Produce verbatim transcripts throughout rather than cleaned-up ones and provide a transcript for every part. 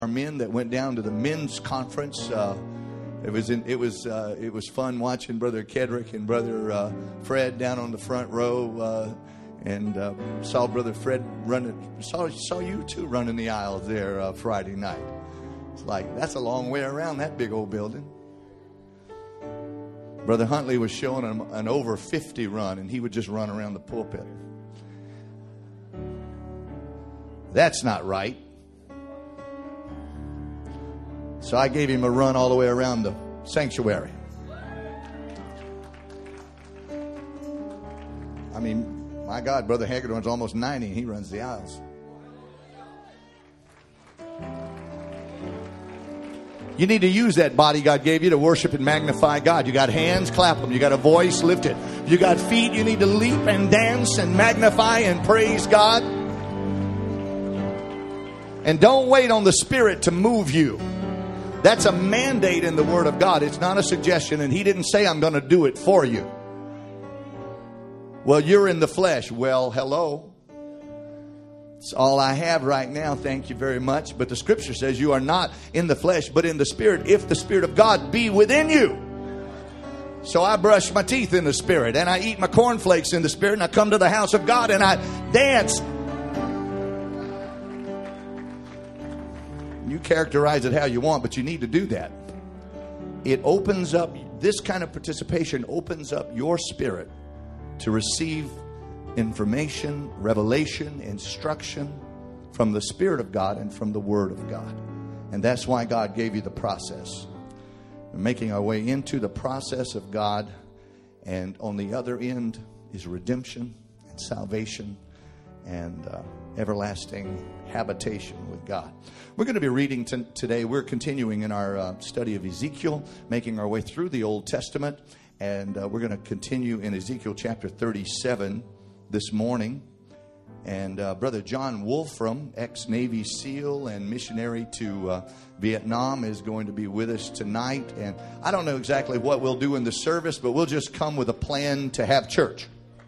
Our men that went down to the men's conference. Uh, it was in, it was uh, it was fun watching Brother Kedrick and Brother uh, Fred down on the front row, uh, and uh, saw Brother Fred running. Saw saw you too running the aisles there uh, Friday night. It's like that's a long way around that big old building. Brother Huntley was showing him an over fifty run, and he would just run around the pulpit. That's not right. So I gave him a run all the way around the sanctuary. I mean, my God, Brother Hagedorn's almost ninety and he runs the aisles. You need to use that body God gave you to worship and magnify God. You got hands, clap them. You got a voice, lift it. You got feet, you need to leap and dance and magnify and praise God. And don't wait on the Spirit to move you. That's a mandate in the Word of God. It's not a suggestion. And He didn't say, I'm going to do it for you. Well, you're in the flesh. Well, hello. It's all I have right now. Thank you very much. But the Scripture says you are not in the flesh, but in the Spirit, if the Spirit of God be within you. So I brush my teeth in the Spirit, and I eat my cornflakes in the Spirit, and I come to the house of God, and I dance. You characterize it how you want, but you need to do that. It opens up, this kind of participation opens up your spirit to receive information, revelation, instruction from the Spirit of God and from the Word of God. And that's why God gave you the process. We're making our way into the process of God, and on the other end is redemption and salvation and uh, everlasting habitation with God. We're going to be reading t- today. We're continuing in our uh, study of Ezekiel, making our way through the Old Testament. And uh, we're going to continue in Ezekiel chapter thirty-seven this morning. And uh, Brother John Wolfram, ex-Navy SEAL and missionary to uh, Vietnam, is going to be with us tonight. And I don't know exactly what we'll do in the service, but we'll just come with a plan to have church.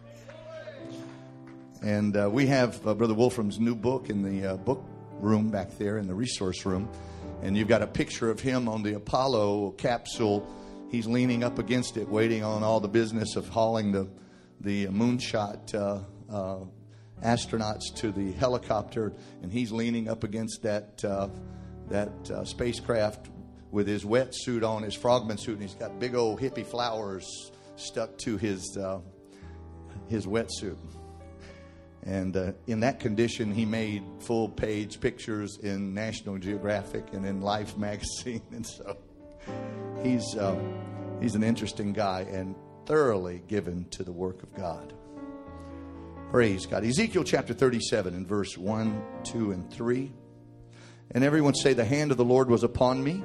And uh, we have uh, Brother Wolfram's new book in the uh, book room back there in the resource room. And you've got a picture of him on the Apollo capsule. He's leaning up against it, waiting on all the business of hauling the, the moonshot uh, uh, astronauts to the helicopter. And he's leaning up against that, uh, that uh, spacecraft with his wetsuit on, his frogman suit. And he's got big old hippie flowers stuck to his, uh, his wetsuit. And uh, in that condition, he made full-page pictures in National Geographic and in Life magazine. And so he's uh, he's an interesting guy and thoroughly given to the work of God. Praise God. Ezekiel chapter thirty-seven and verse one, two, and three. And everyone say, the hand of the Lord was upon me,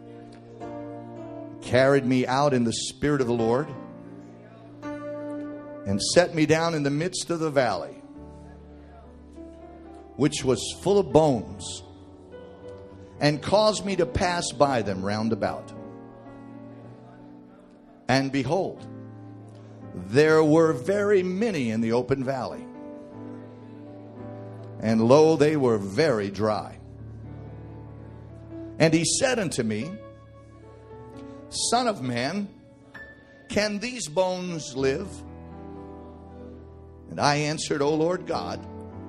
carried me out in the spirit of the Lord, and set me down in the midst of the valley, which was full of bones, and caused me to pass by them round about. And behold, there were very many in the open valley, and lo, they were very dry. And he said unto me, Son of man, can these bones live? And I answered, O Lord God,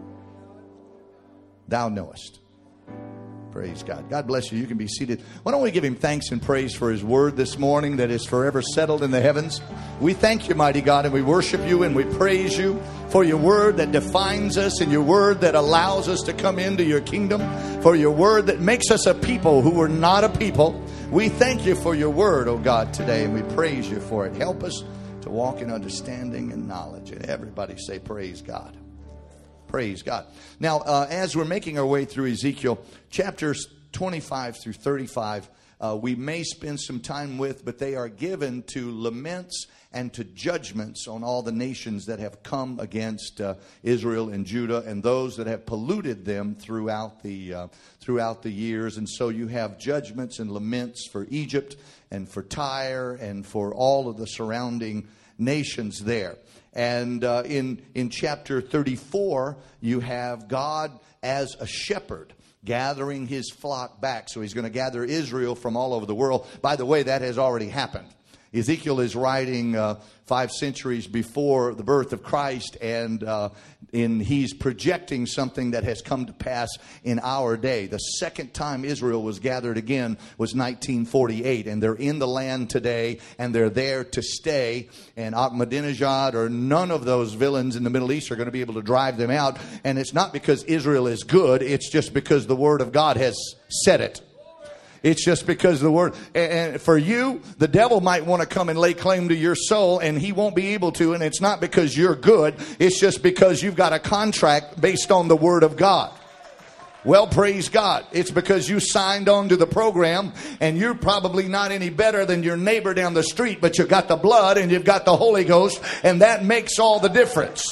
Thou knowest. Praise God. God bless you. You can be seated. Why don't we give Him thanks and praise for His word this morning that is forever settled in the heavens. We thank you, mighty God, and we worship you and we praise you for your word that defines us and your word that allows us to come into your kingdom, for your word that makes us a people who were not a people. We thank you for your word, oh God, today, and we praise you for it. Help us to walk in understanding and knowledge. And everybody say, praise God. Praise God. Now, uh, as we're making our way through Ezekiel, chapters twenty-five through thirty-five, uh, we may spend some time with, but they are given to laments and to judgments on all the nations that have come against uh, Israel and Judah and those that have polluted them throughout the uh, throughout the years. And so you have judgments and laments for Egypt and for Tyre and for all of the surrounding nations there. And uh, in, in chapter thirty-four, you have God as a shepherd. gathering his flock back. So he's going to gather Israel from all over the world. By the way, that has already happened. Ezekiel is writing uh, five centuries before the birth of Christ, and uh, in, he's projecting something that has come to pass in our day. The second time Israel was gathered again was nineteen forty-eight, and they're in the land today, and they're there to stay. And Ahmadinejad or none of those villains in the Middle East are going to be able to drive them out. And it's not because Israel is good, it's just because the Word of God has said it. It's just because the word, and for you, the devil might want to come and lay claim to your soul, and he won't be able to. And it's not because you're good. It's just because you've got a contract based on the Word of God. Well, praise God. It's because you signed on to the program, and you're probably not any better than your neighbor down the street, but you've got the blood and you've got the Holy Ghost, and that makes all the difference.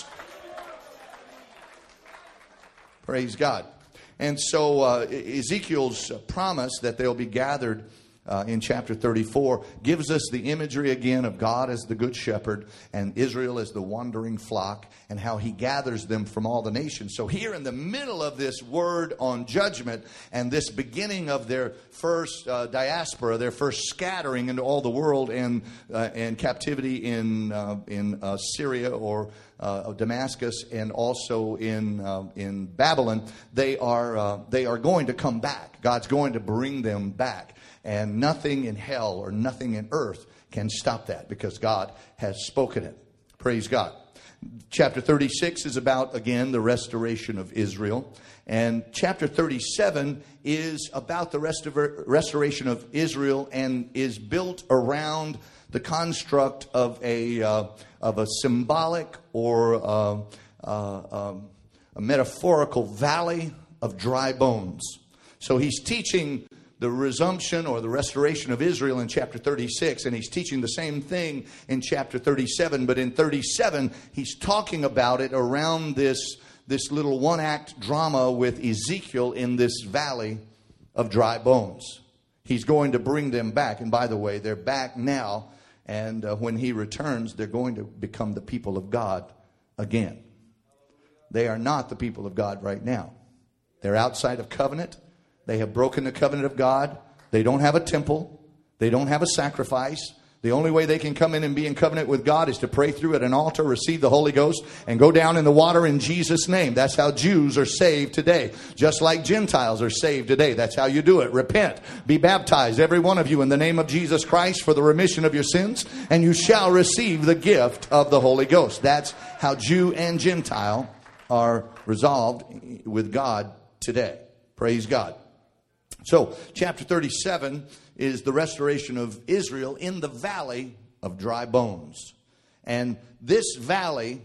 Praise God. And so uh, Ezekiel's promise that they'll be gathered uh, in chapter thirty-four gives us the imagery again of God as the good shepherd and Israel as the wandering flock, and how he gathers them from all the nations. So here in the middle of this word on judgment and this beginning of their first uh, diaspora, their first scattering into all the world and uh, and captivity in uh, in uh, Syria or Uh, of Damascus, and also in uh, in Babylon, they are uh, they are going to come back. God's going to bring them back, and nothing in hell or nothing in earth can stop that, because God has spoken it. Praise God. Chapter thirty-six is about, again, the restoration of Israel, and chapter thirty-seven is about the restor- restoration of Israel, and is built around the construct of a uh, of a symbolic or uh, uh, um, a metaphorical valley of dry bones. So he's teaching the resumption or the restoration of Israel in chapter thirty-six, and he's teaching the same thing in chapter thirty-seven. But in thirty-seven, he's talking about it around this this little one-act drama with Ezekiel in this valley of dry bones. He's going to bring them back, and by the way, they're back now. And uh, when he returns, they're going to become the people of God again. They are not the people of God right now. They're outside of covenant. They have broken the covenant of God. They don't have a temple. They don't have a sacrifice. The only way they can come in and be in covenant with God is to pray through at an altar, receive the Holy Ghost, and go down in the water in Jesus' name. That's how Jews are saved today. Just like Gentiles are saved today. That's how you do it. Repent. Be baptized, every one of you, in the name of Jesus Christ for the remission of your sins, and you shall receive the gift of the Holy Ghost. That's how Jew and Gentile are resolved with God today. Praise God. So, chapter thirty-seven is the restoration of Israel in the valley of dry bones. And this valley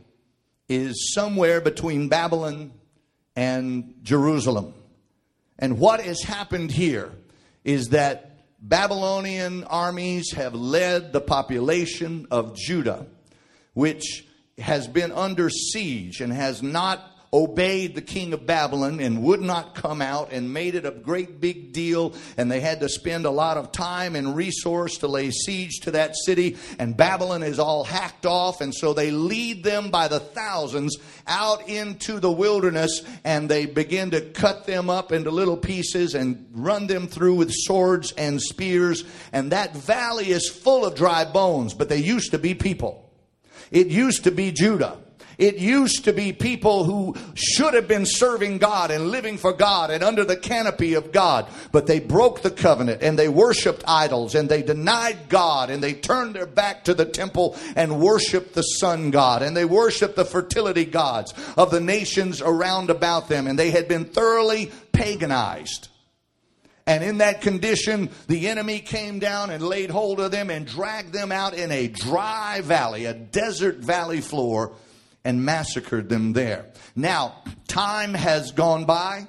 is somewhere between Babylon and Jerusalem. And what has happened here is that Babylonian armies have led the population of Judah, which has been under siege and has not obeyed the king of Babylon and would not come out, and made it a great big deal, and they had to spend a lot of time and resource to lay siege to that city, and Babylon is all hacked off, and so they lead them by the thousands out into the wilderness, and they begin to cut them up into little pieces and run them through with swords and spears, and that valley is full of dry bones. But they used to be people. It used to be Judah. It used to be people who should have been serving God and living for God and under the canopy of God. But they broke the covenant, and they worshiped idols, and they denied God, and they turned their back to the temple and worshiped the sun god, and they worshiped the fertility gods of the nations around about them. And they had been thoroughly paganized. And in that condition, the enemy came down and laid hold of them and dragged them out in a dry valley, a desert valley floor, and massacred them there. Now, time has gone by,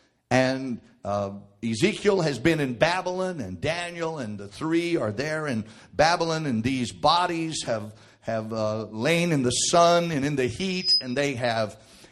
and uh, Ezekiel has been in Babylon, and Daniel and the three are there in Babylon, and these bodies have have uh, lain in the sun and in the heat, and they have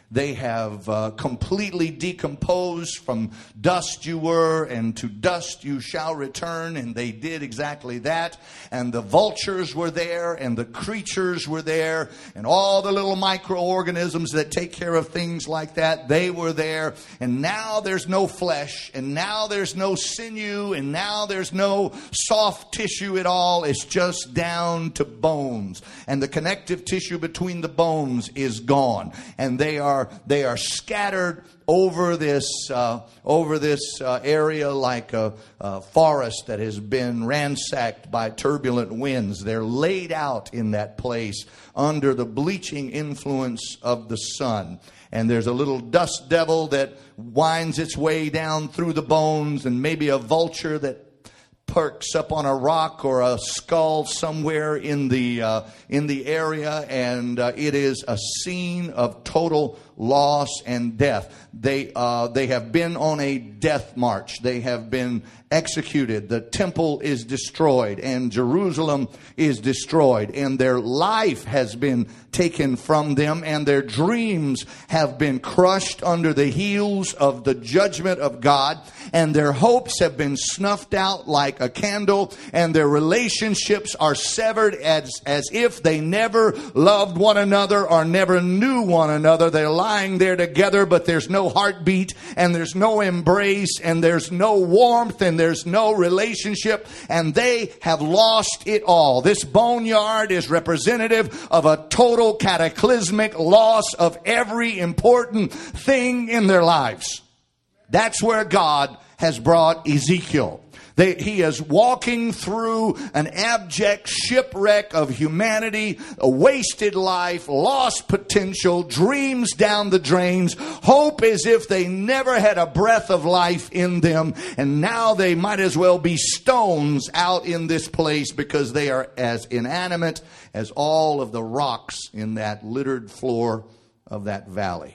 They have uh, completely decomposed. From dust you were, and to dust you shall return. And they did exactly that. And the vultures were there, and the creatures were there, and all the little microorganisms that take care of things like that, they were there. And now there's no flesh, and now there's no sinew, and now there's no soft tissue at all. It's just down to bones. And the connective tissue between the bones is gone. And they are They are scattered over this uh, over this uh, area like a, a forest that has been ransacked by turbulent winds. They're laid out in that place under the bleaching influence of the sun. And there's a little dust devil that winds its way down through the bones, and maybe a vulture that perks up on a rock or a skull somewhere in the uh, in the area, and uh, it is a scene of total loss and death. They uh, they have been on a death march. They have been executed. The temple is destroyed, and Jerusalem is destroyed, and their life has been taken from them, and their dreams have been crushed under the heels of the judgment of God, and their hopes have been snuffed out like a candle, and their relationships are severed as, as if they never loved one another or never knew one another. They're lying there together, but there's no heartbeat, and there's no embrace, and there's no warmth, and there's no relationship, and they have lost it all. This boneyard is representative of a total cataclysmic loss of every important thing in their lives. That's where God has brought Ezekiel. They, he is walking through an abject shipwreck of humanity, a wasted life, lost potential, dreams down the drains, hope as if they never had a breath of life in them, and now they might as well be stones out in this place because they are as inanimate as all of the rocks in that littered floor of that valley.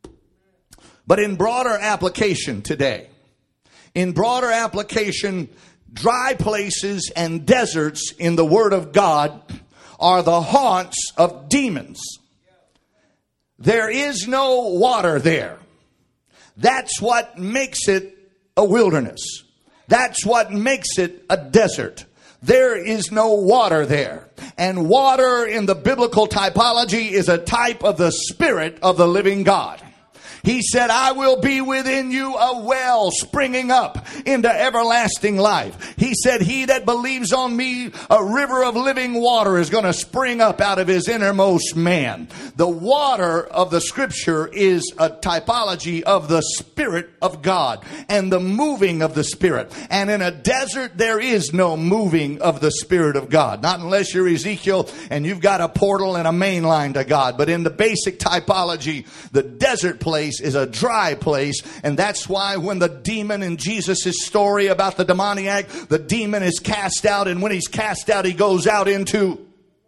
But in broader application today, in broader application, dry places and deserts in the Word of God are the haunts of demons. There is no water there. That's what makes it a wilderness. That's what makes it a desert. There is no water there. And water in the biblical typology is a type of the Spirit of the living God. He said, I will be within you a well springing up into everlasting life. He said, he that believes on me, a river of living water is going to spring up out of his innermost man. The water of the scripture is a typology of the Spirit of God and the moving of the Spirit. And in a desert, there is no moving of the Spirit of God. Not unless you're Ezekiel and you've got a portal and a main line to God. But in the basic typology, the desert place is a dry place, and that's why when the demon in Jesus' story about the demoniac, the demon is cast out, and when he's cast out, he goes out into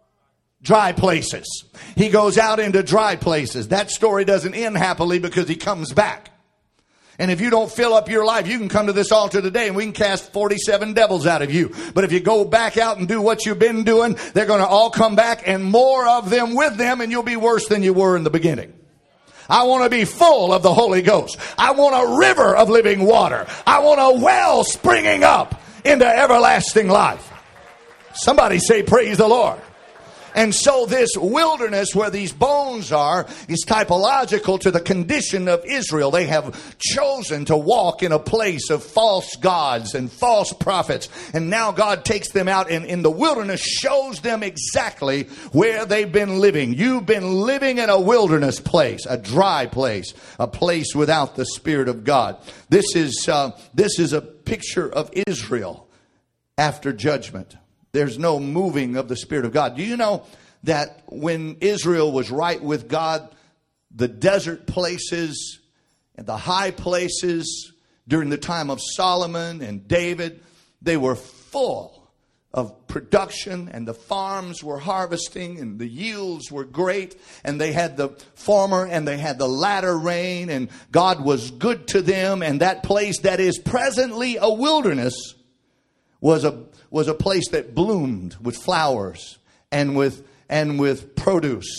dry places. He goes out into dry places. That story doesn't end happily because he comes back. And if you don't fill up your life, you can come to this altar today and we can cast forty-seven devils out of you. But if you go back out and do what you've been doing, they're going to all come back, and more of them with them, and you'll be worse than you were in the beginning. I want to be full of the Holy Ghost. I want a river of living water. I want a well springing up into everlasting life. Somebody say, praise the Lord. And so this wilderness where these bones are is typological to the condition of Israel. They have chosen to walk in a place of false gods and false prophets. And now God takes them out and in the wilderness shows them exactly where they've been living. You've been living in a wilderness place, a dry place, a place without the Spirit of God. This is, uh, this is a picture of Israel after judgment. There's no moving of the Spirit of God. Do you know that when Israel was right with God, the desert places and the high places during the time of Solomon and David, they were full of production, and the farms were harvesting and the yields were great, and they had the former and they had the latter rain, and God was good to them. And that place that is presently a wilderness was a was a place that bloomed with flowers and with and with produce.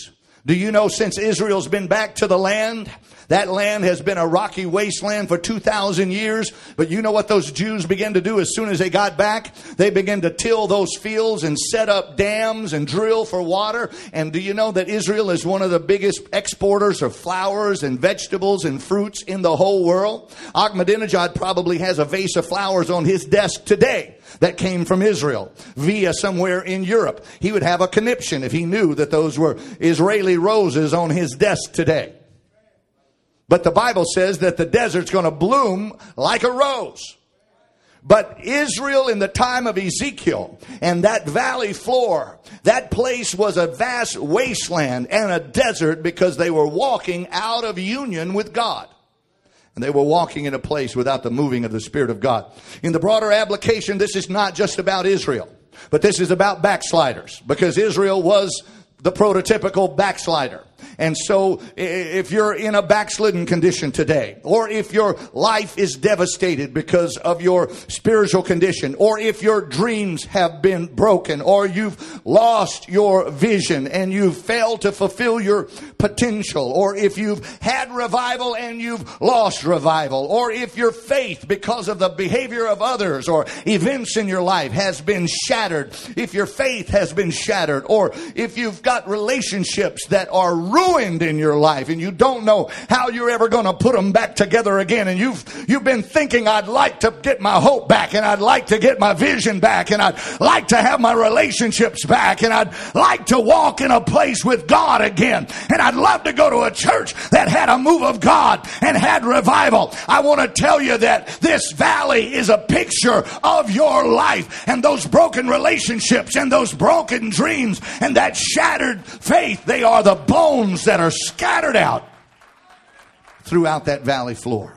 Do you know since Israel's been back to the land, that land has been a rocky wasteland for two thousand years. But you know what those Jews began to do as soon as they got back? They began to till those fields and set up dams and drill for water. And do you know that Israel is one of the biggest exporters of flowers and vegetables and fruits in the whole world? Ahmadinejad probably has a vase of flowers on his desk today that came from Israel via somewhere in Europe. He would have a conniption if he knew that those were Israeli roses on his desk today. But the Bible says that the desert's going to bloom like a rose. But Israel in the time of Ezekiel and that valley floor, that place was a vast wasteland and a desert because they were walking out of union with God. And they were walking in a place without the moving of the Spirit of God. In the broader application, this is not just about Israel, but this is about backsliders, because Israel was the prototypical backslider. And so if you're in a backslidden condition today, or if your life is devastated because of your spiritual condition, or if your dreams have been broken, or you've lost your vision and you've failed to fulfill your potential, or if you've had revival and you've lost revival, or if your faith because of the behavior of others or events in your life has been shattered, if your faith has been shattered, or if you've got relationships that are ruined in your life and you don't know how you're ever going to put them back together again, and you've you've been thinking, I'd like to get my hope back, and I'd like to get my vision back, and I'd like to have my relationships back, and I'd like to walk in a place with God again, and I'd love to go to a church that had a move of God and had revival. I want to tell you that this valley is a picture of your life, and those broken relationships and those broken dreams and that shattered faith, they are the bones that are scattered out throughout that valley floor.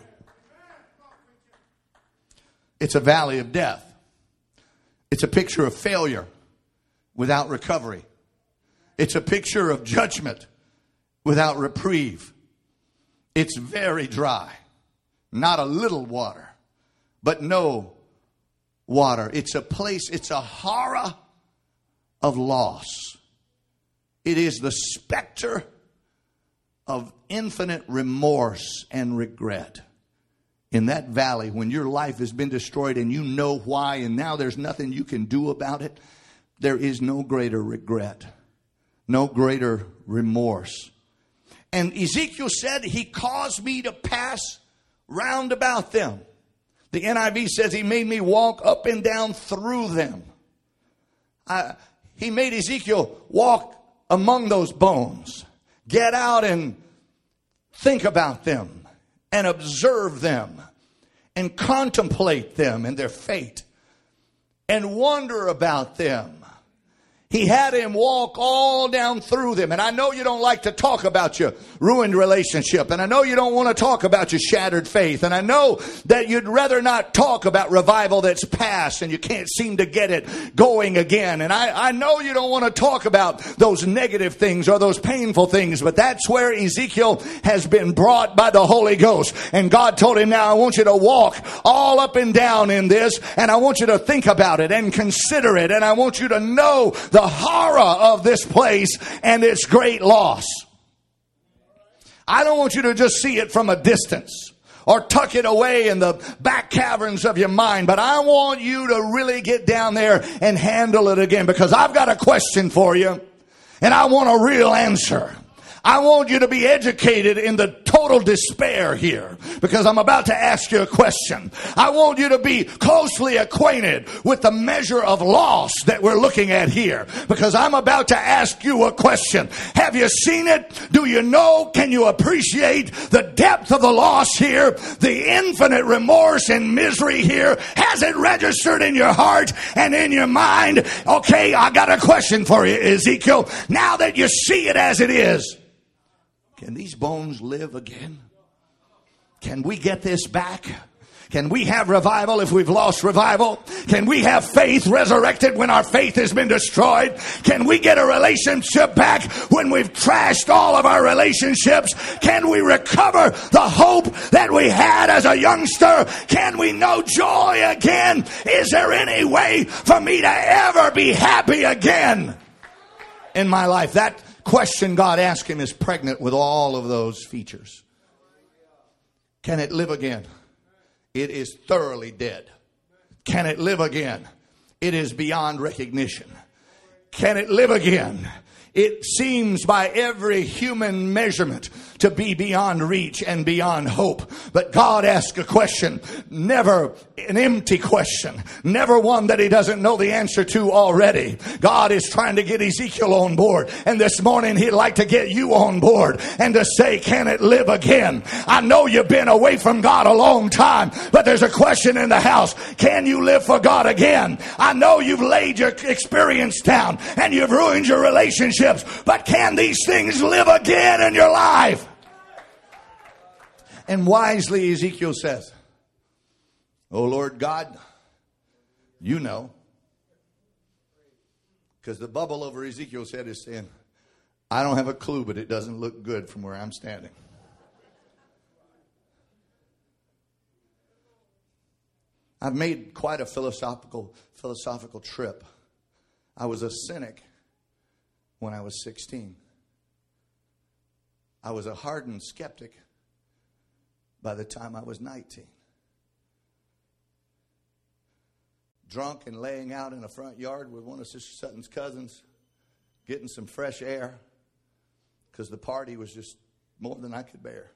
It's a valley of death. It's a picture of failure without recovery. It's a picture of judgment without reprieve. It's very dry. Not a little water, but no water. It's a place, it's a horror of loss. It is the specter of infinite remorse and regret. In that valley, when your life has been destroyed and you know why, and now there's nothing you can do about it, there is no greater regret, no greater remorse. And Ezekiel said, he caused me to pass round about them. The N I V says he made me walk up and down through them. I, he made Ezekiel walk among those bones. Get out and think about them and observe them and contemplate them and their fate and wonder about them. He had him walk all down through them. And I know you don't like to talk about your ruined relationship. And I know you don't want to talk about your shattered faith. And I know that you'd rather not talk about revival that's past and you can't seem to get it going again. And I, I know you don't want to talk about those negative things or those painful things. But that's where Ezekiel has been brought by the Holy Ghost. And God told him, now I want you to walk all up and down in this. And I want you to think about it and consider it. And I want you to know the The horror of this place and its great loss. I don't want you to just see it from a distance or tuck it away in the back caverns of your mind, but I want you to really get down there and handle it again, because I've got a question for you and I want a real answer. I want you to be educated in the total despair here, because I'm about to ask you a question. I want you to be closely acquainted with the measure of loss that we're looking at here, because I'm about to ask you a question. Have you seen it? Do you know? Can you appreciate the depth of the loss here? The infinite remorse and misery here? Has it registered in your heart and in your mind? Okay, I got a question for you, Ezekiel. Now that you see it as it is, can these bones live again? Can we get this back? Can we have revival if we've lost revival? Can we have faith resurrected when our faith has been destroyed? Can we get a relationship back when we've trashed all of our relationships? Can we recover the hope that we had as a youngster? Can we know joy again? Is there any way for me to ever be happy again in my life? That question God asked him is pregnant with all of those features. Can it live again? It is thoroughly dead. Can it live again? It is beyond recognition. Can it live again? It seems by every human measurement to be beyond reach and beyond hope. But God asked a question, never an empty question, never one that he doesn't know the answer to already. God is trying to get Ezekiel on board. And this morning he'd like to get you on board and to say, can it live again? I know you've been away from God a long time, but there's a question in the house. Can you live for God again? I know you've laid your experience down and you've ruined your relationships, but can these things live again in your life? And wisely Ezekiel says, oh Lord God, you know. Because the bubble over Ezekiel's head is saying, I don't have a clue, but it doesn't look good from where I'm standing. I've made quite a philosophical philosophical trip. I was a cynic when I was sixteen. I was a hardened skeptic by the time I was nineteen. Drunk and laying out in a front yard with one of Sister Sutton's cousins, getting some fresh air, because the party was just more than I could bear.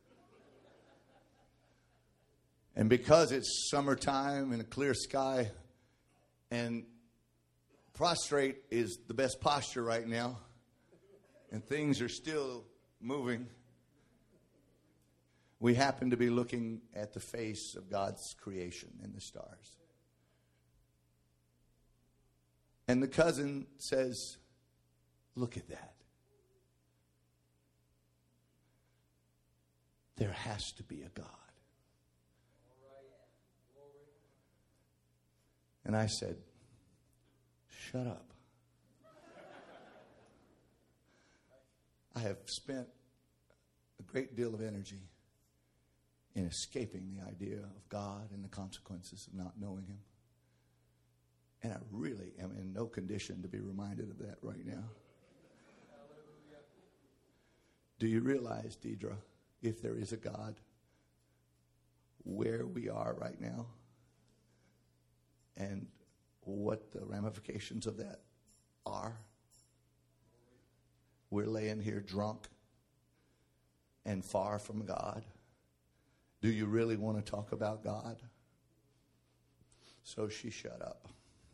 And because it's summertime and a clear sky, and prostrate is the best posture right now, and things are still moving, we happen to be looking at the face of God's creation in the stars. And the cousin says, look at that. There has to be a God. And I said, shut up. I have spent a great deal of energy in escaping the idea of God and the consequences of not knowing Him. And I really am in no condition to be reminded of that right now. Do you realize, Deidre, if there is a God, where we are right now and what the ramifications of that are? We're laying here drunk and far from God. Do you really want to talk about God? So she shut up.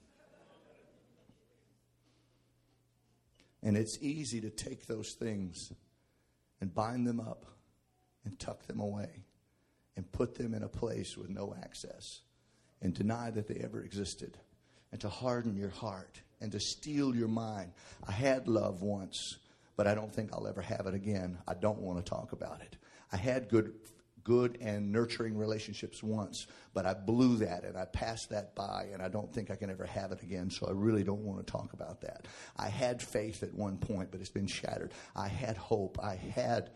And it's easy to take those things and bind them up and tuck them away and put them in a place with no access and deny that they ever existed and to harden your heart and to steal your mind. I had love once, but I don't think I'll ever have it again. I don't want to talk about it. I had good good and nurturing relationships once, but I blew that and I passed that by, and I don't think I can ever have it again, so I really don't want to talk about that. I had faith at one point, but it's been shattered. I had hope. I had,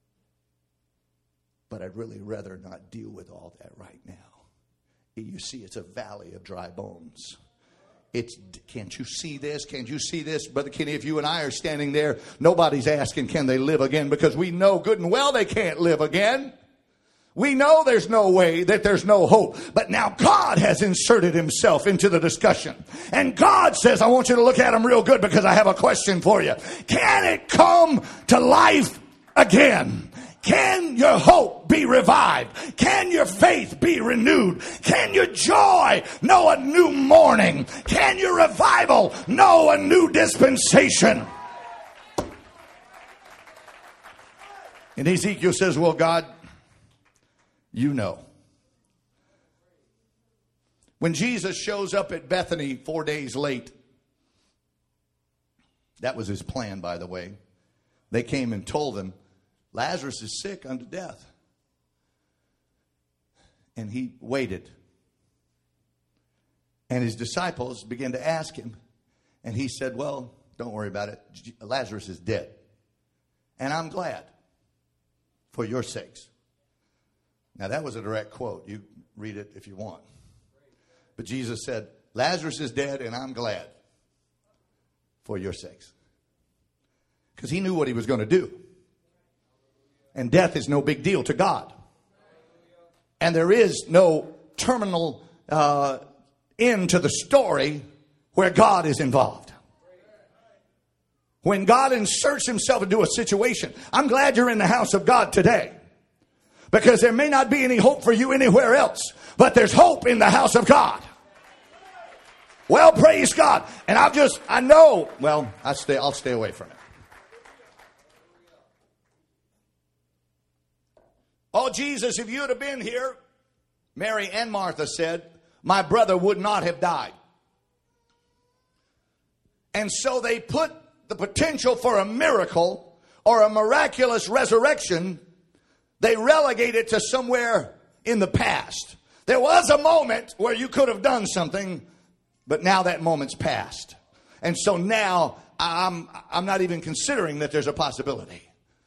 but I'd really rather not deal with all that right now. You see, it's a valley of dry bones. It's, can't you see this? Can't you see this? Brother Kenny, if you and I are standing there, nobody's asking, can they live again? Because we know good and well they can't live again. We know there's no way, that there's no hope. But now God has inserted Himself into the discussion. And God says, I want you to look at Him real good because I have a question for you. Can it come to life again? Can your hope be revived? Can your faith be renewed? Can your joy know a new morning? Can your revival know a new dispensation? And Ezekiel says, well, God, you know. When Jesus shows up at Bethany four days late, that was His plan, by the way. They came and told Him, Lazarus is sick unto death. And He waited. And His disciples began to ask Him. And He said, well, don't worry about it. Lazarus is dead. And I'm glad for your sakes. Now, that was a direct quote. You read it if you want. But Jesus said, Lazarus is dead, and I'm glad for your sakes. Because he knew what he was going to do. And death is no big deal to God. And there is no terminal uh, end to the story where God is involved. When God inserts himself into a situation, I'm glad you're in the house of God today. Because there may not be any hope for you anywhere else. But there's hope in the house of God. Well, praise God. And I've just, I know, well, I stay, I'll stay away from it. Oh, Jesus, if you'd have been here, Mary and Martha said, my brother would not have died. And so they put the potential for a miracle or a miraculous resurrection, they relegate it to somewhere in the past. There was a moment where you could have done something, but now that moment's past. And so now I'm, I'm not even considering that there's a possibility.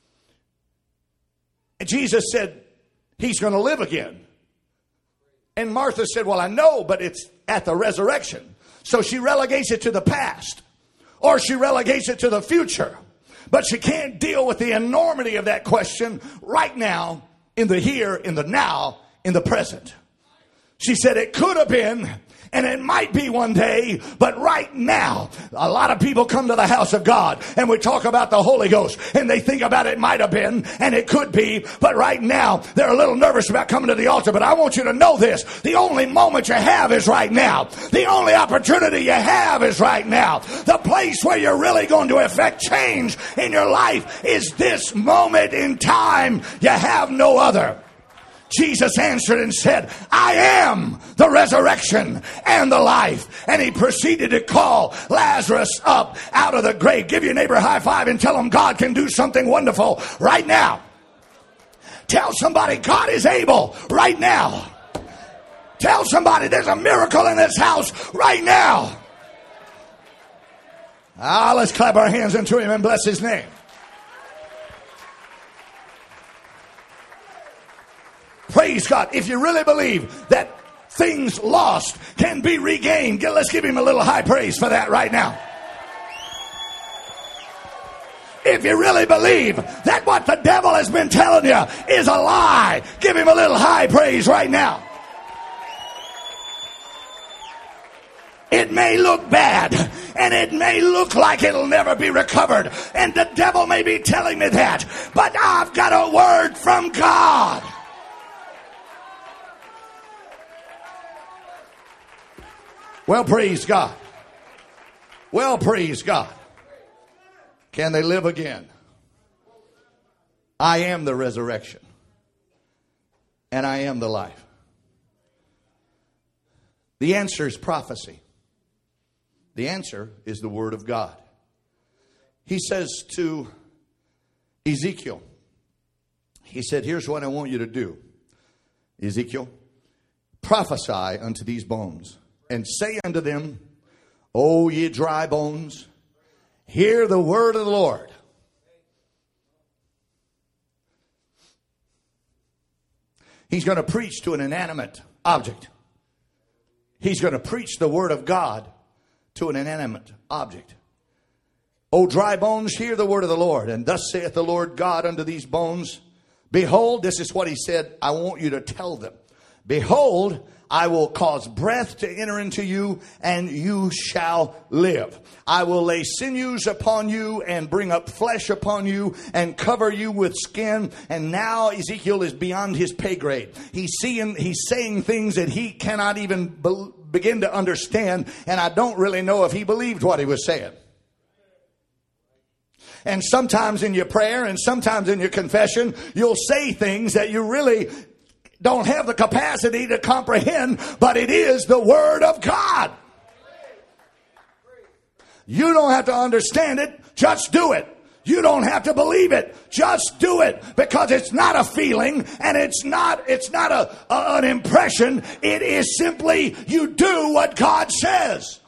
And Jesus said, he's going to live again. And Martha said, well, I know, but it's at the resurrection. So she relegates it to the past. Or she relegates it to the future. But she can't deal with the enormity of that question right now, in the here, in the now, in the present. She said it could have been, and it might be one day, but right now, a lot of people come to the house of God and we talk about the Holy Ghost and they think about it might have been and it could be, but right now they're a little nervous about coming to the altar. But I want you to know this, the only moment you have is right now. The only opportunity you have is right now. The place where you're really going to effect change in your life is this moment in time. You have no other. Jesus answered and said, I am the resurrection and the life. And he proceeded to call Lazarus up out of the grave. Give your neighbor a high five and tell him God can do something wonderful right now. Tell somebody God is able right now. Tell somebody there's a miracle in this house right now. Ah, let's clap our hands unto him and bless his name. Praise God. If you really believe that things lost can be regained, let's give him a little high praise for that right now. If you really believe that what the devil has been telling you is a lie, give him a little high praise right now. It may look bad, and it may look like it'll never be recovered, and the devil may be telling me that, but I've got a word from God. Well, praise God. Well, praise God. Can they live again? I am the resurrection. And I am the life. The answer is prophecy. The answer is the word of God. He says to Ezekiel, he said, here's what I want you to do. Ezekiel, prophesy unto these bones. And say unto them, O ye dry bones, hear the word of the Lord. He's going to preach to an inanimate object. He's going to preach the word of God to an inanimate object. O dry bones, hear the word of the Lord. And thus saith the Lord God unto these bones, behold, this is what he said, I want you to tell them. Behold, I will cause breath to enter into you, and you shall live. I will lay sinews upon you and bring up flesh upon you and cover you with skin. And now Ezekiel is beyond his pay grade. He's seeing, he's saying things that he cannot even be, begin to understand. And I don't really know if he believed what he was saying. And sometimes in your prayer and sometimes in your confession, you'll say things that you really don't have the capacity to comprehend, but it is the word of God. You don't have to understand it, just do it. You don't have to believe it, just do it, because it's not a feeling and it's not it's not a, a an impression. It is simply you do what God says.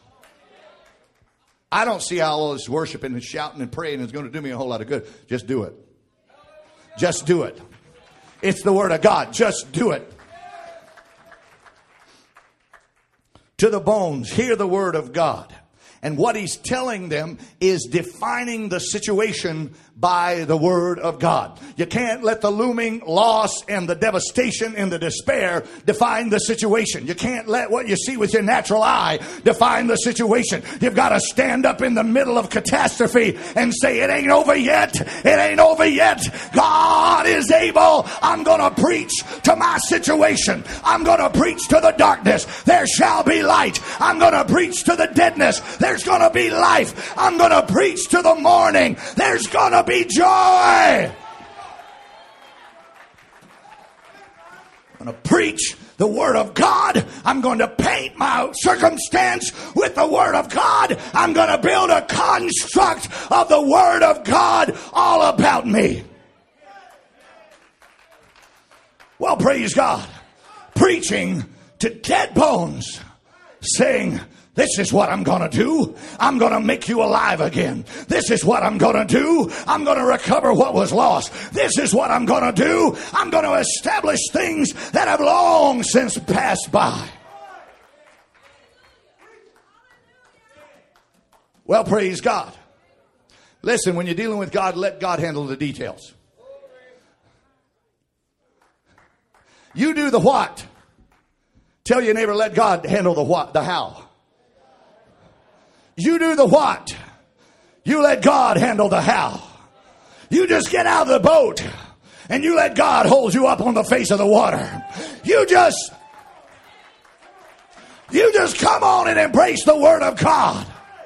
I don't see how all this worshiping and shouting and praying is going to do me a whole lot of good. Just do it. Just do it. It's the word of God. Just do it. To the bones, hear the word of God. And what he's telling them is defining the situation by the Word of God. You can't let the looming loss and the devastation and the despair define the situation. You can't let what you see with your natural eye define the situation. You've got to stand up in the middle of catastrophe and say, it ain't over yet. It ain't over yet. God is able. I'm going to preach to my situation. I'm going to preach to the darkness. There shall be light. I'm going to preach to the deadness. There's going to be life. I'm going to preach to the morning. There's going to be joy. I'm going to preach the Word of God. I'm going to paint my circumstance with the Word of God. I'm going to build a construct of the Word of God all about me. Well, praise God. Preaching to dead bones, saying, this is what I'm going to do. I'm going to make you alive again. This is what I'm going to do. I'm going to recover what was lost. This is what I'm going to do. I'm going to establish things that have long since passed by. Well, praise God. Listen, when you're dealing with God, let God handle the details. You do the what. Tell your neighbor, let God handle the what, the how. You do the what. You let God handle the how. You just get out of the boat and you let God hold you up on the face of the water. You just, you just come on and embrace the Word of God.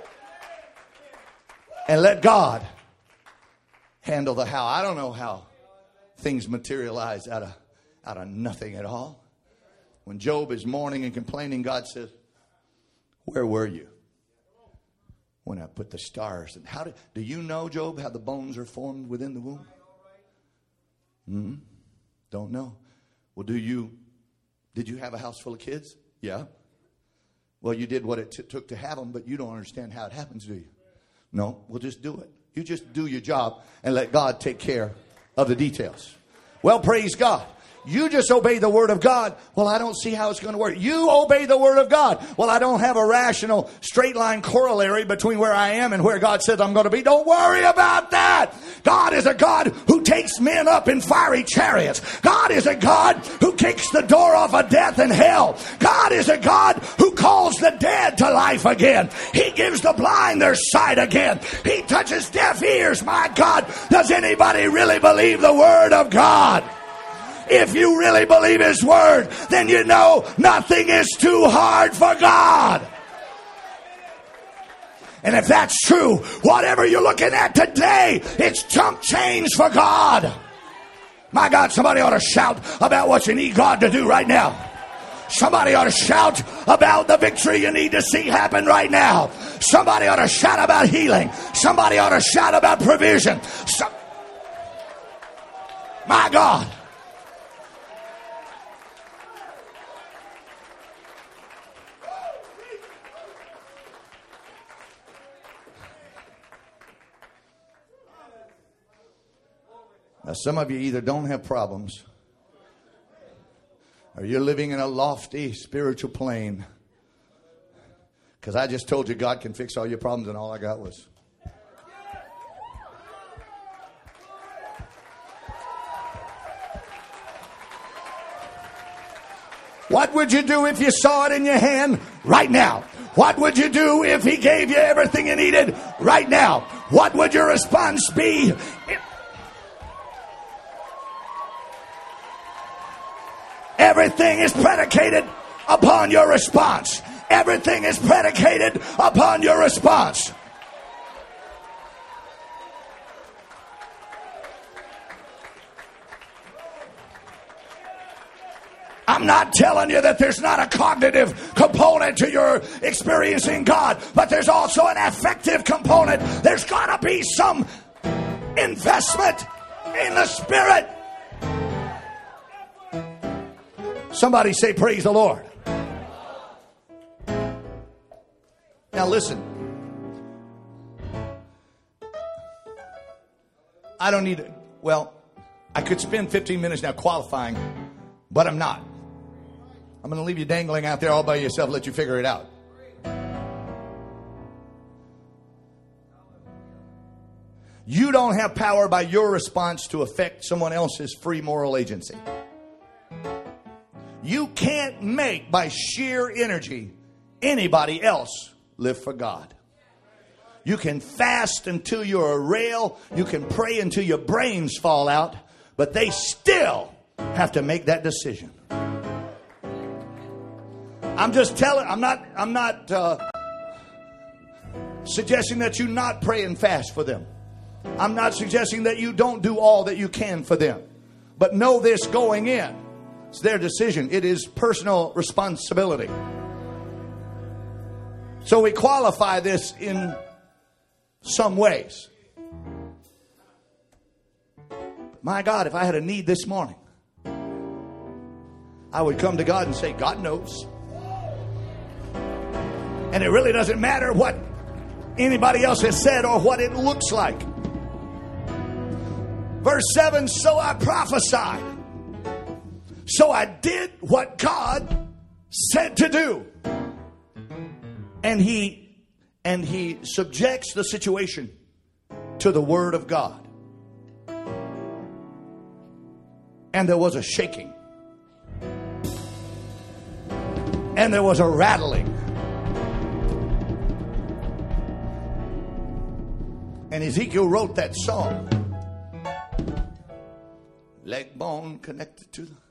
And let God handle the how. I don't know how things materialize out of, out of nothing at all. When Job is mourning and complaining, God says, where were you when I put the stars? And how did, do you know, Job, how the bones are formed within the womb? Mm-hmm. Don't know. Well, do you, did you have a house full of kids? Yeah. Well, you did what it t- took to have them, but you don't understand how it happens, do you? No, well, just do it. You just do your job and let God take care of the details. Well, praise God. You just obey the Word of God. Well, I don't see how it's going to work. You obey the Word of God. Well, I don't have a rational straight line corollary between where I am and where God says I'm going to be. Don't worry about that. God is a God who takes men up in fiery chariots. God is a God who kicks the door off of death and hell. God is a God who calls the dead to life again. He gives the blind their sight again. He touches deaf ears. My God, does anybody really believe the Word of God? If you really believe His Word, then you know nothing is too hard for God. And if that's true, whatever you're looking at today, it's chump change for God. My God, somebody ought to shout about what you need God to do right now. Somebody ought to shout about the victory you need to see happen right now. Somebody ought to shout about healing. Somebody ought to shout about provision. So- My God. Now, some of you either don't have problems or you're living in a lofty spiritual plane. Because I just told you God can fix all your problems and all I got was. What would you do if you saw it in your hand right now? What would you do if He gave you everything you needed right now? What would your response be? If everything is predicated upon your response. Everything is predicated upon your response. I'm not telling you that there's not a cognitive component to your experiencing God, but there's also an affective component. There's got to be some investment in the Spirit. Somebody say, praise the Lord. Now listen. I don't need to, well, I could spend fifteen minutes now qualifying, but I'm not. I'm going to leave you dangling out there all by yourself, let you figure it out. You don't have power by your response to affect someone else's free moral agency. You can't make by sheer energy anybody else live for God. You can fast until you're a rail. You can pray until your brains fall out. But they still have to make that decision. I'm just telling, I'm not, I'm not uh, suggesting that you not pray and fast for them. I'm not suggesting that you don't do all that you can for them. But know this going in. It's their decision. It is personal responsibility. So we qualify this in some ways. My God, if I had a need this morning, I would come to God and say, God knows. And it really doesn't matter what anybody else has said or what it looks like. Verse seven, so I prophesied. So I did what God said to do. And he, and he subjects the situation to the word of God. And there was a shaking. And there was a rattling. And Ezekiel wrote that song. Leg bone connected to the...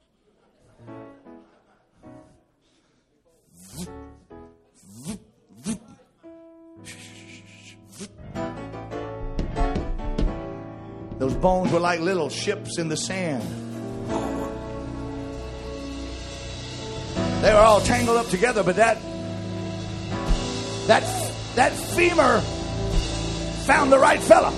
Those bones were like little ships in the sand. They were all tangled up together, but that that that femur found the right fella.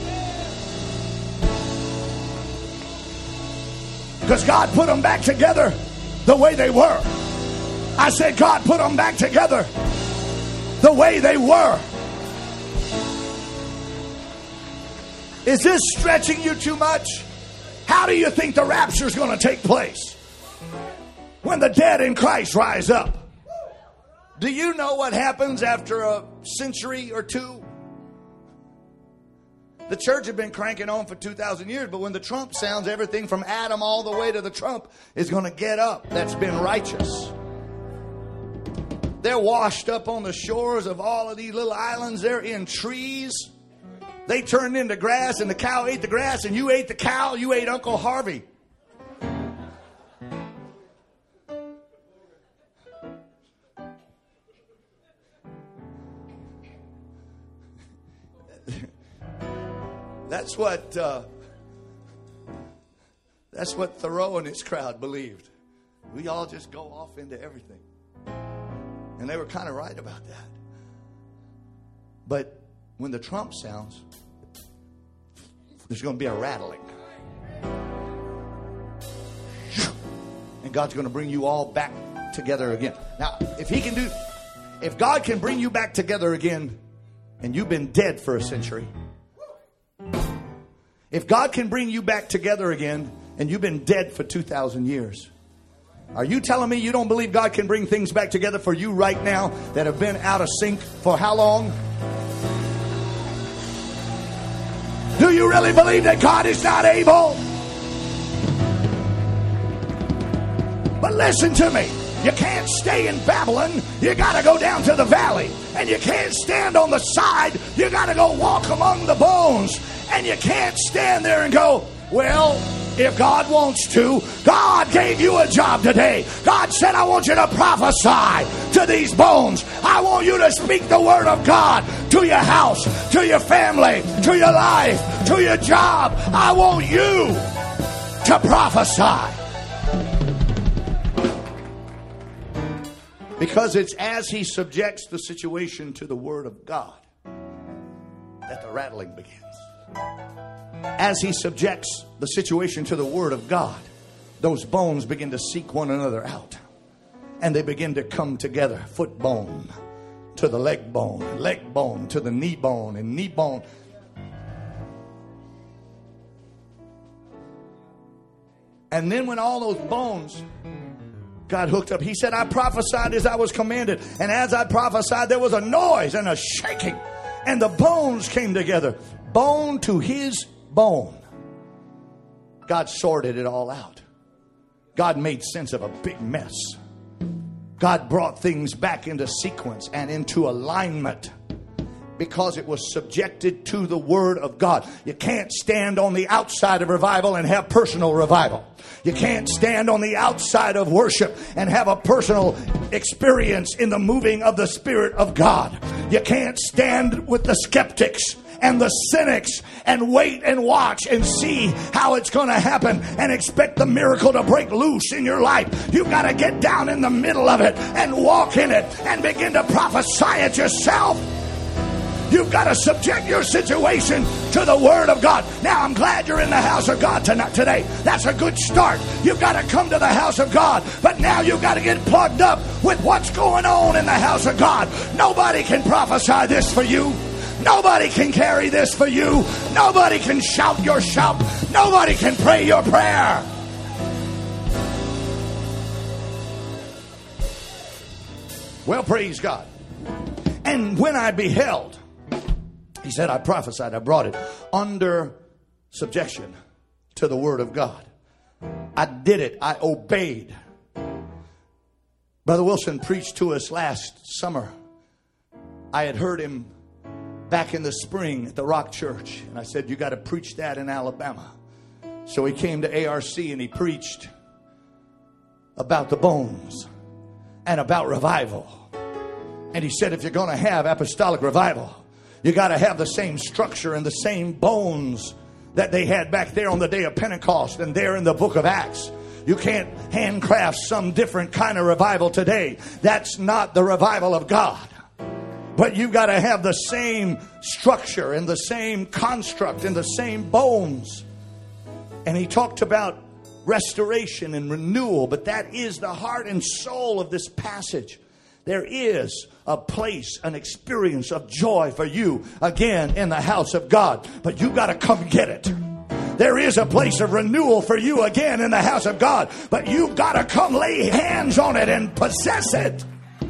Because God put them back together the way they were. I said God put them back together the way they were. Is this stretching you too much? How do you think the rapture is going to take place? When the dead in Christ rise up. Do you know what happens after a century or two? The church has been cranking on for two thousand years, but when the trump sounds, everything from Adam all the way to the trump is going to get up. That's been righteous. They're washed up on the shores of all of these little islands. They're in trees. They turned into grass, and the cow ate the grass, and you ate the cow. You ate Uncle Harvey. That's what uh, that's what Thoreau and his crowd believed. We all just go off into everything. And they were kind of right about that. But when the trump sounds, there's going to be a rattling. And God's going to bring you all back together again. Now, if he can do, if God can bring you back together again, and you've been dead for a century, if God can bring you back together again, and you've been dead for two thousand years, are you telling me you don't believe God can bring things back together for you right now that have been out of sync for how long? Do you really believe that God is not able? But listen to me. You can't stay in Babylon. You got to go down to the valley. And you can't stand on the side. You got to go walk among the bones. And you can't stand there and go, well, if God wants to. God gave you a job today. God said, I want you to prophesy to these bones. I want you to speak the word of God to your house, to your family, to your life, to your job. I want you to prophesy. Because it's as he subjects the situation to the word of God that the rattling begins. As he subjects the situation to the word of God, those bones begin to seek one another out. And they begin to come together. Foot bone to the leg bone, and leg bone to the knee bone, and knee bone. And then when all those bones got hooked up, he said, I prophesied as I was commanded. And as I prophesied, there was a noise and a shaking. And the bones came together. bone to his bone. God sorted it all out. God made sense of a big mess. God brought things back into sequence and into alignment because it was subjected to the Word of God. You can't stand on the outside of revival and have personal revival. You can't stand on the outside of worship and have a personal experience in the moving of the Spirit of God. You can't stand with the skeptics and the cynics and wait and watch and see how it's going to happen and expect the miracle to break loose in your life. You've got to get down in the middle of it and walk in it and begin to prophesy it yourself. You've got to subject your situation to the Word of God. Now, I'm glad you're in the house of God tonight, today. That's a good start. You've got to come to the house of God. But now you've got to get plugged up with what's going on in the house of God. Nobody can prophesy this for you. Nobody can carry this for you. Nobody can shout your shout. Nobody can pray your prayer. Well, praise God. And when I beheld, he said, I prophesied, I brought it under subjection to the Word of God. I did it. I obeyed. Brother Wilson preached to us last summer. I had heard him back in the spring at the Rock Church. And I said, you got to preach that in Alabama. So he came to A R C and he preached about the bones and about revival. And he said, if you're going to have apostolic revival, you got to have the same structure and the same bones that they had back there on the day of Pentecost and there in the book of Acts. You can't handcraft some different kind of revival today. That's not the revival of God. But you've got to have the same structure and the same construct and the same bones. And he talked about restoration and renewal, but that is the heart and soul of this passage. There is a place, an experience of joy for you again in the house of God. But you've got to come get it. There is a place of renewal for you again in the house of God. But you've got to come lay hands on it and possess it.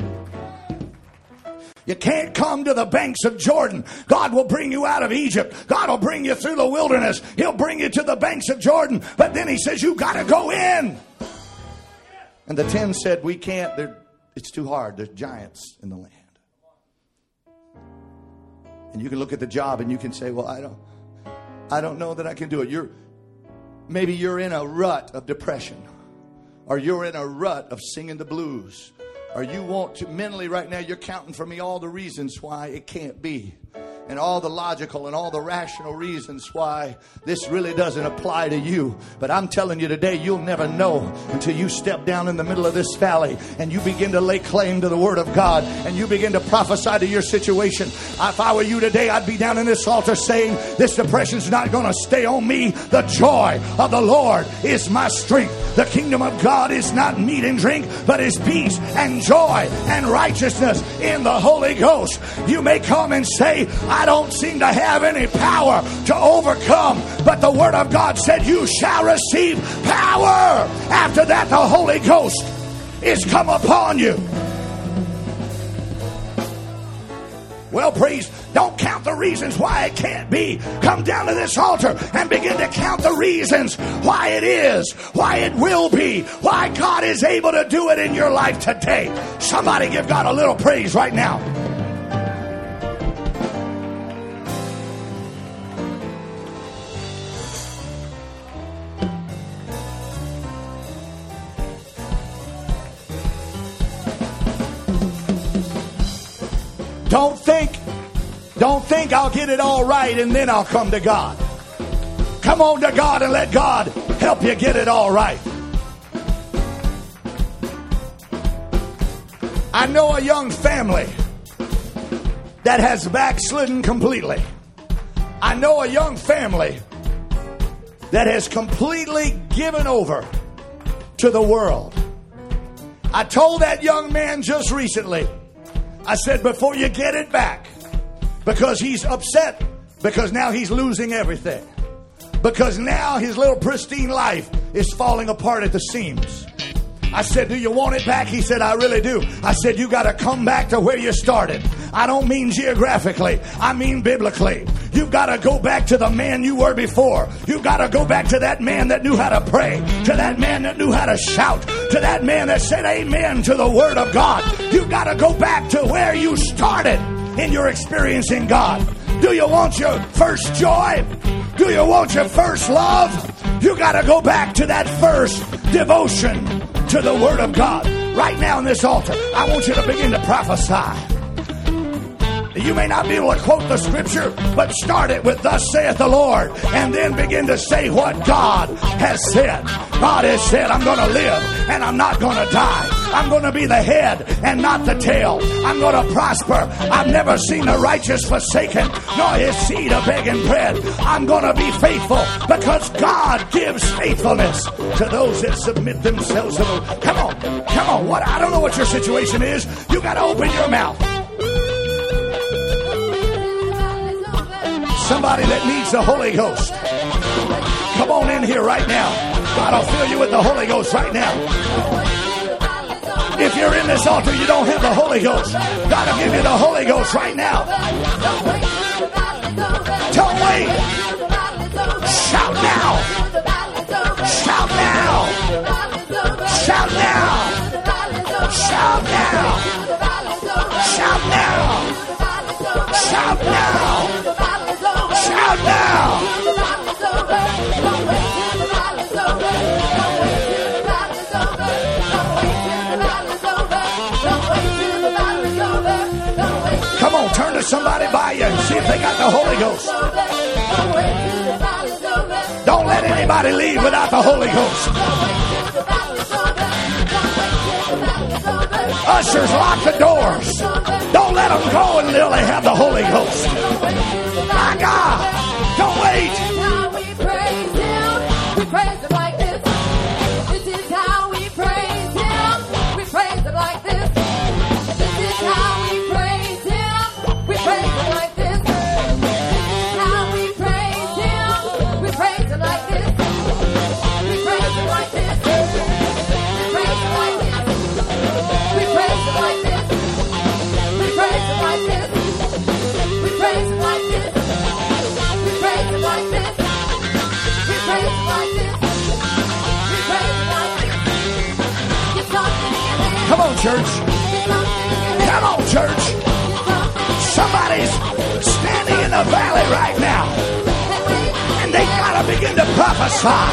You can't come to the banks of Jordan. God will bring you out of Egypt. God will bring you through the wilderness. He'll bring you to the banks of Jordan. But then he says, you got to go in. And the ten said, we can't. They're It's too hard. There's giants in the land. And you can look at the job and you can say, well, I don't, I don't know that I can do it. You're, maybe you're in a rut of depression, or you're in a rut of singing the blues, or you want to mentally right now, you're counting for me all the reasons why it can't be. And all the logical and all the rational reasons why this really doesn't apply to you. But I'm telling you today, you'll never know until you step down in the middle of this valley and you begin to lay claim to the Word of God and you begin to prophesy to your situation. If I were you today, I'd be down in this altar saying, this depression's not going to stay on me. The joy of the Lord is my strength. The kingdom of God is not meat and drink, but is peace and joy and righteousness in the Holy Ghost. You may come and say, I don't seem to have any power to overcome. But the Word of God said you shall receive power. After that, the Holy Ghost is come upon you. Well, praise. Don't count the reasons why it can't be. Come down to this altar and begin to count the reasons why it is, why it will be, why God is able to do it in your life today. Somebody give God a little praise right now. Don't think, don't think I'll get it all right and then I'll come to God. Come on to God and let God help you get it all right. I know a young family that has backslidden completely. I know a young family that has completely given over to the world. I told that young man just recently, I said, before you get it back, because he's upset, because now he's losing everything, because now his little pristine life is falling apart at the seams. I said, do you want it back? He said, I really do. I said, you got to come back to where you started. I don't mean geographically. I mean biblically. You've got to go back to the man you were before. You've got to go back to that man that knew how to pray, to that man that knew how to shout, to that man that said amen to the word of God. You've got to go back to where you started in your experience in God. Do you want your first joy? Do you want your first love? You got to go back to that first devotion to the word of God. Right now in this altar, I want you to begin to prophesy. You may not be able to quote the scripture, but start it with thus saith the Lord, and then begin to say what God has said. God has said, I'm going to live and I'm not going to die. I'm going to be the head and not the tail. I'm going to prosper. I've never seen the righteous forsaken, nor his seed a begging bread. I'm going to be faithful because God gives faithfulness to those that submit themselves to the... Come on, come on. What? I don't know what your situation is. You got to open your mouth. Somebody that needs the Holy Ghost, come on in here right now. God will fill you with the Holy Ghost right now. If you're in this altar, you don't have the Holy Ghost, God will give you the Holy Ghost right now. Don't wait. Shout now. Shout now. Shout now. Shout now. Shout now. Shout now. Shout now. Come on, turn to somebody by you and see if they got the Holy Ghost. Don't let anybody leave without the Holy Ghost. Ushers, lock the doors. Don't let them go until they have the Holy Ghost. My God, don't wait. How we praise Him. We praise Him like this. This is how we praise Him. We praise Him like this. This is how we praise Him. We praise Him like this. This is how we praise Him. We praise Him like this. We praise Him like this. We praise Him like this. We praise Him like this. We praise Him like this. We praise Him like this. We praise Him like this. We praise Him like this. We praise Him like this. Get something in your hand. Come on, church. Get something in your hand. Come on, church. Get something in your Somebody's standing in the valley right now, and they gotta begin to prophesy.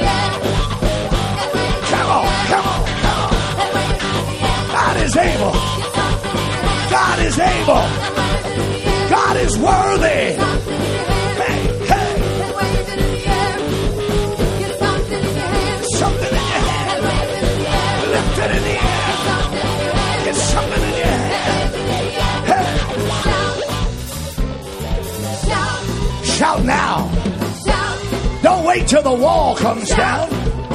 Come on, come on, come on. God is able. God is able. God is worthy. Hey, hey. Something in your hand. Lift it in the air. Get something in your hand. Hey. Shout now. Don't wait till the wall comes down.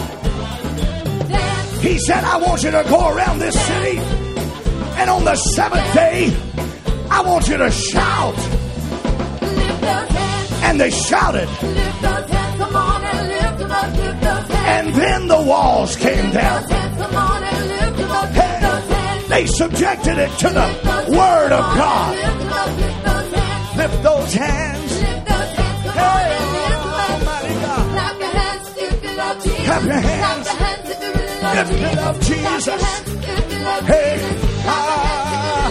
He said, I want you to go around this city, and on the seventh day, I want you to shout. And they shouted. And then the walls came down. Hey, they subjected it to the Word of God. Lift those hands. Hey, Almighty God. Clap your hands. If you love Jesus. Hey, ah.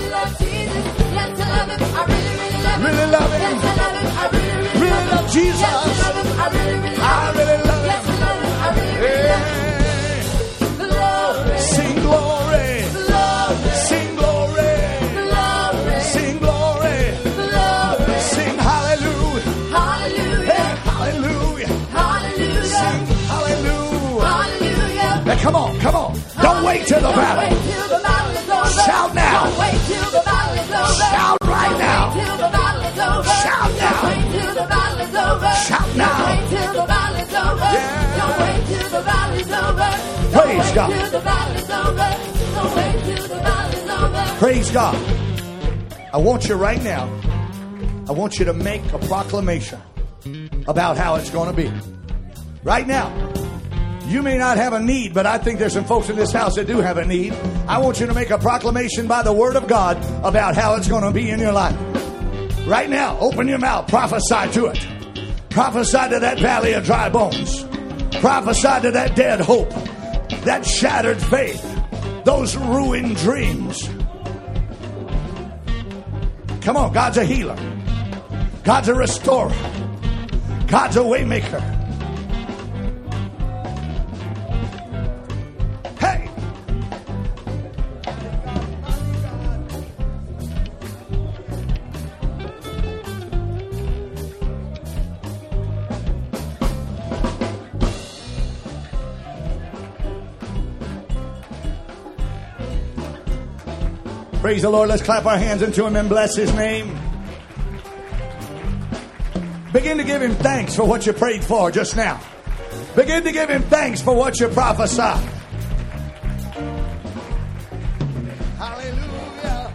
Really love Him. Really love Jesus. I really love Him. Hey. Sing glory. Sing glory. Sing glory. Sing hallelujah. Hey, hallelujah. Sing hallelujah. Now, come on, come on. Don't wait till the battle. Shout now. Shout right now. Shout now. Shout now. Yeah. Praise God. Praise God. I want you right now, I want you to make a proclamation about how it's going to be. Right now. You may not have a need, but I think there's some folks in this house that do have a need. I want you to make a proclamation by the word of God about how it's going to be in your life. Right now, open your mouth. Prophesy to it. Prophesy to that valley of dry bones. Prophesy to that dead hope, that shattered faith, those ruined dreams. Come on, God's a healer. God's a restorer. God's a way maker. Hey! Praise the Lord. Let's clap our hands unto him and bless his name. Begin to give him thanks for what you prayed for just now. Begin to give him thanks for what you prophesied. Hallelujah.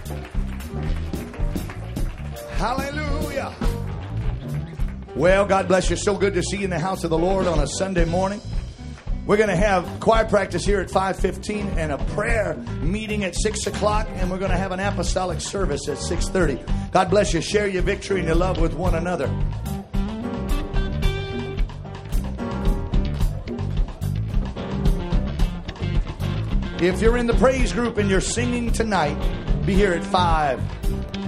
Hallelujah. Well, God bless you. So good to see you in the house of the Lord on a Sunday morning. We're going to have choir practice here at five fifteen and a prayer meeting at six o'clock. And we're going to have an apostolic service at six thirty. God bless you. Share your victory and your love with one another. If you're in the praise group and you're singing tonight, be here at five.